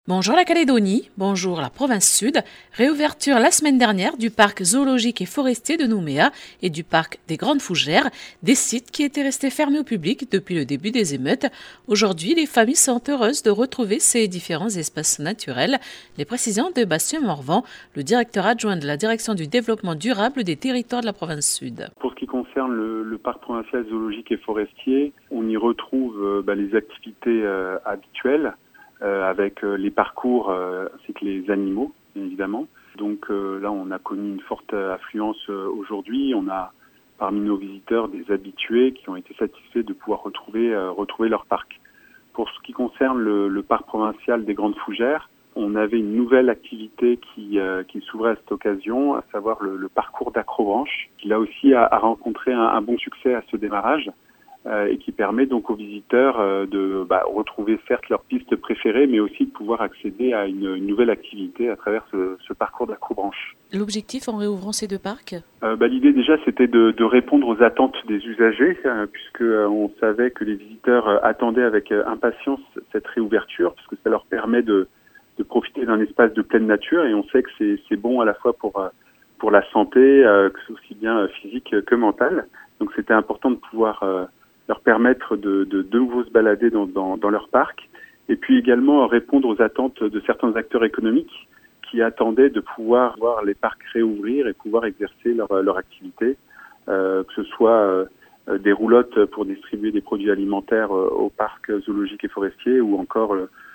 Bonjour la Calédonie, bonjour la province sud. Réouverture la semaine dernière du parc zoologique et forestier de Nouméa et du parc des Grandes Fougères, des sites qui étaient restés fermés au public depuis le début des émeutes. Aujourd'hui, les familles sont heureuses de retrouver ces différents espaces naturels. Les précisions de Bastien Morvan, le directeur adjoint de la direction du développement durable des territoires de la province sud. Pour ce qui concerne le parc provincial zoologique et forestier, on y retrouve les activités habituelles. Avec les parcours ainsi que les animaux, bien évidemment. Donc là, on a connu une forte affluence aujourd'hui. On a parmi nos visiteurs des habitués qui ont été satisfaits de pouvoir retrouver leur parc. Pour ce qui concerne le parc provincial des Grandes Fougères, on avait une nouvelle activité qui s'ouvrait à cette occasion, à savoir le parcours d'acrobranche, qui là aussi a rencontré un bon succès à ce démarrage. Et qui permet donc aux visiteurs de retrouver certes leur piste préférée, mais aussi de pouvoir accéder à une nouvelle activité à travers ce parcours d'acrobranche. L'objectif en réouvrant ces deux parcs ? L'idée déjà c'était de répondre aux attentes des usagers, puisque on savait que les visiteurs attendaient avec impatience cette réouverture, parce que ça leur permet de profiter d'un espace de pleine nature, et on sait que c'est bon à la fois pour la santé, aussi bien physique que mentale. Donc c'était important de pouvoir leur permettre de nouveau se balader dans leur parc, et puis également répondre aux attentes de certains acteurs économiques qui attendaient de pouvoir voir les parcs réouvrir et pouvoir exercer leur activité, que ce soit des roulottes pour distribuer des produits alimentaires au parc zoologique et forestier, ou encore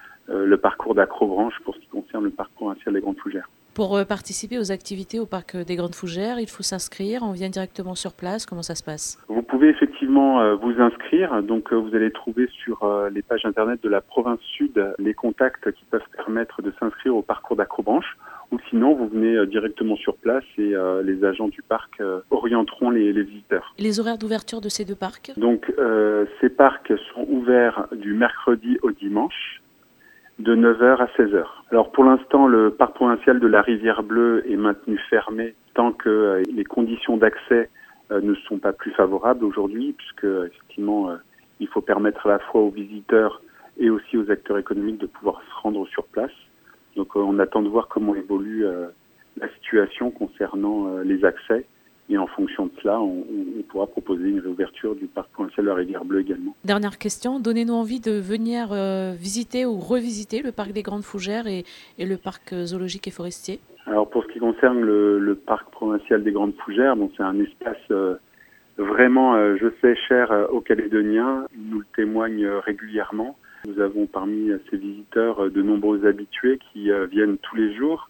le parcours d'acrobranche pour ce qui concerne le parc provincial des Grandes Fougères. Pour participer aux activités au parc des Grandes Fougères, il faut s'inscrire, on vient directement sur place, comment ça se passe ? Vous pouvez effectivement vous inscrire, donc vous allez trouver sur les pages internet de la province sud les contacts qui peuvent permettre de s'inscrire au parcours d'acrobranche, ou sinon vous venez directement sur place et les agents du parc orienteront les visiteurs. Les horaires d'ouverture de ces deux parcs ? Donc ces parcs sont ouverts du mercredi au dimanche, de 9h à 16h. Alors pour l'instant, le parc provincial de la Rivière Bleue est maintenu fermé tant que les conditions d'accès ne sont pas plus favorables aujourd'hui, puisque effectivement, il faut permettre à la fois aux visiteurs et aussi aux acteurs économiques de pouvoir se rendre sur place. Donc on attend de voir comment évolue la situation concernant les accès. Et en fonction de cela, on pourra proposer une réouverture du parc provincial de la Rivière Bleue également. Dernière question, donnez-nous envie de venir visiter ou revisiter le parc des Grandes Fougères et le parc zoologique et forestier. Alors pour ce qui concerne le parc provincial des Grandes Fougères, c'est un espace vraiment, je sais, cher aux Calédoniens. Ils nous le témoignent régulièrement. Nous avons parmi ces visiteurs de nombreux habitués qui viennent tous les jours.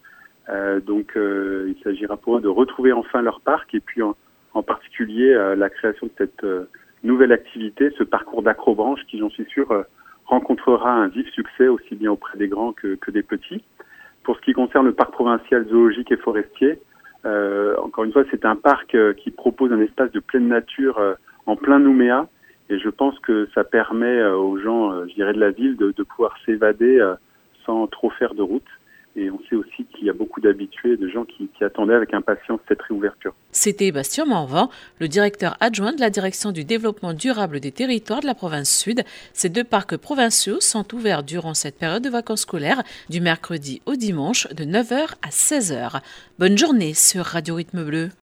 Donc il s'agira pour eux de retrouver enfin leur parc, et puis en particulier la création de cette nouvelle activité, ce parcours d'acrobranche qui, j'en suis sûr, rencontrera un vif succès aussi bien auprès des grands que des petits. Pour ce qui concerne le parc provincial zoologique et forestier, encore une fois, c'est un parc qui propose un espace de pleine nature en plein Nouméa, et je pense que ça permet aux gens, de la ville de pouvoir s'évader sans trop faire de route. Et on sait aussi qu'il y a beaucoup d'habitués, de gens qui attendaient avec impatience cette réouverture. C'était Bastien Morvan, le directeur adjoint de la direction du développement durable des territoires de la province sud. Ces deux parcs provinciaux sont ouverts durant cette période de vacances scolaires, du mercredi au dimanche, de 9h à 16h. Bonne journée sur Radio Rythme Bleu.